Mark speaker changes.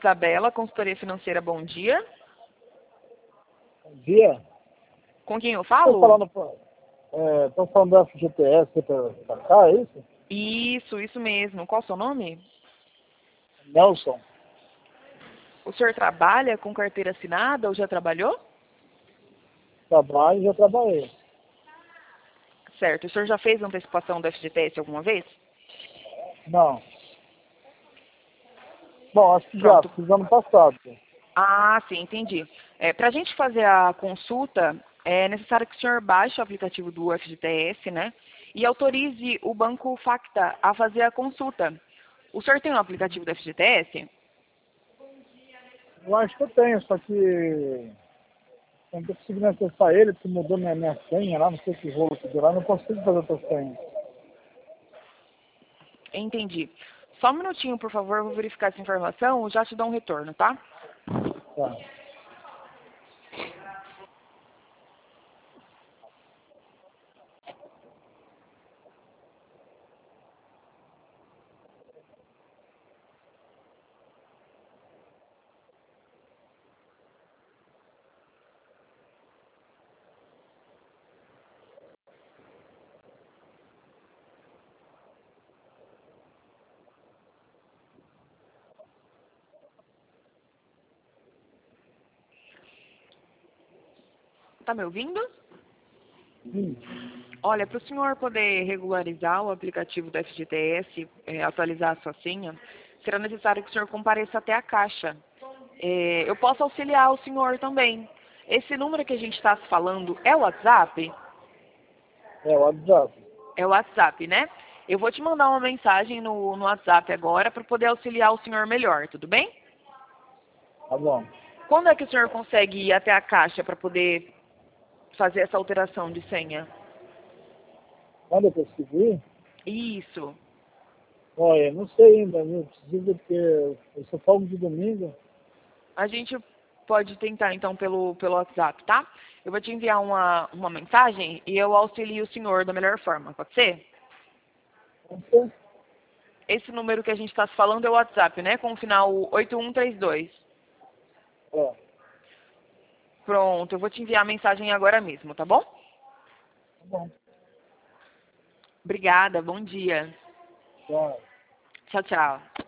Speaker 1: Isabela, consultoria financeira, bom dia.
Speaker 2: Bom dia.
Speaker 1: Com quem eu
Speaker 2: Estou
Speaker 1: falo?
Speaker 2: falando do FGTS para cá, é isso?
Speaker 1: Isso mesmo. Qual o seu nome?
Speaker 2: Nelson.
Speaker 1: O senhor trabalha com carteira assinada ou já trabalhou?
Speaker 2: Trabalho e já trabalhei.
Speaker 1: Certo. O senhor já fez antecipação do FGTS alguma vez?
Speaker 2: Não. Bom, acho que
Speaker 1: Pronto.
Speaker 2: já, fiz ano passado.
Speaker 1: Ah, sim, entendi. Para a gente fazer a consulta, é necessário que o senhor baixe o aplicativo do FGTS, né? E autorize o Banco Facta a fazer a consulta. O senhor tem um aplicativo do FGTS?
Speaker 2: Eu acho que eu tenho, só que eu não estou conseguindo acessar ele, porque mudou minha senha lá, não sei que rolo que deu lá, não consigo fazer outra senha.
Speaker 1: Entendi. Só um minutinho, por favor, eu vou verificar essa informação, eu já te dou um retorno, tá?
Speaker 2: Tá.
Speaker 1: Tá me ouvindo?
Speaker 2: Sim.
Speaker 1: Olha, para o senhor poder regularizar o aplicativo do FGTS, atualizar a sua senha, será necessário que o senhor compareça até a Caixa. Eu posso auxiliar o senhor também. Esse número que a gente está falando é o WhatsApp?
Speaker 2: É o WhatsApp.
Speaker 1: É o WhatsApp, né? Eu vou te mandar uma mensagem no WhatsApp agora para poder auxiliar o senhor melhor, tudo bem?
Speaker 2: Tá bom.
Speaker 1: Quando é que o senhor consegue ir até a Caixa para poder fazer essa alteração de senha?
Speaker 2: Quando eu conseguir?
Speaker 1: Isso.
Speaker 2: Olha, não sei ainda, viu? Preciso porque eu só folgo de domingo.
Speaker 1: A gente pode tentar, então, pelo WhatsApp, tá? Eu vou te enviar uma mensagem e eu auxilio o senhor da melhor forma, pode ser?
Speaker 2: Pode ser?
Speaker 1: Esse número que a gente está se falando é o WhatsApp, né? Com o final 8132.
Speaker 2: É.
Speaker 1: Pronto, eu vou te enviar a mensagem agora mesmo, tá bom?
Speaker 2: Tá bom.
Speaker 1: Obrigada, bom dia.
Speaker 2: Tchau.
Speaker 1: Tchau, tchau.